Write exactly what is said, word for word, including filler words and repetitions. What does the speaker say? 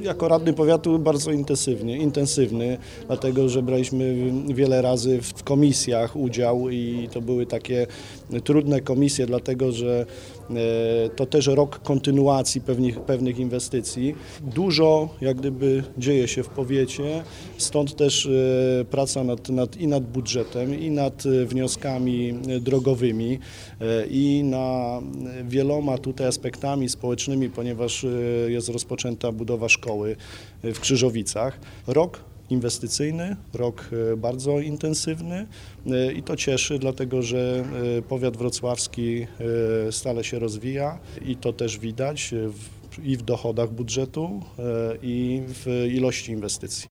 Jako radny powiatu bardzo intensywnie, intensywny, dlatego że braliśmy wiele razy w komisjach udział i to były takie trudne komisje, dlatego że to też rok kontynuacji pewnych, pewnych inwestycji. Dużo jak gdyby dzieje się w powiecie, stąd też praca nad, nad, i nad budżetem, i nad wnioskami drogowymi, i na wieloma tutaj aspektami społecznymi, ponieważ jest rozpoczęta budowa szkoły w Krzyżowicach. Rok inwestycyjny, rok bardzo intensywny i to cieszy, dlatego że powiat wrocławski stale się rozwija i to też widać w, i w dochodach budżetu, i w ilości inwestycji.